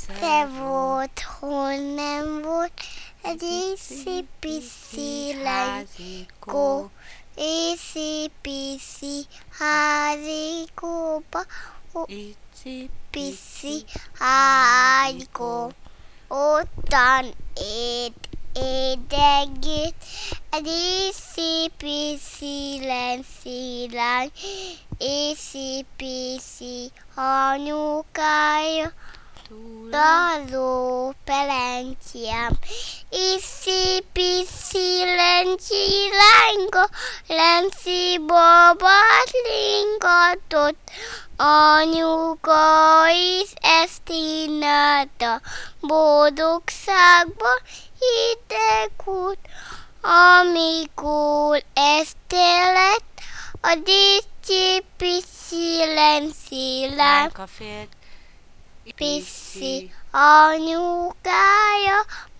egyszer volt, hol nem volt egy észi-piszi lánykó, észi-piszi házikóba, észi-piszi házikó. Ottan édegét egy észi-piszi lány, észi-piszi anyukája, Daló pelenciám, észi-piszi lencsi lányka, lenci babát lingatott, anyuka is ezt csinálta, boldogságban hideg-út, amikor este lett a észi-piszi lenci lány. Piszi anyukája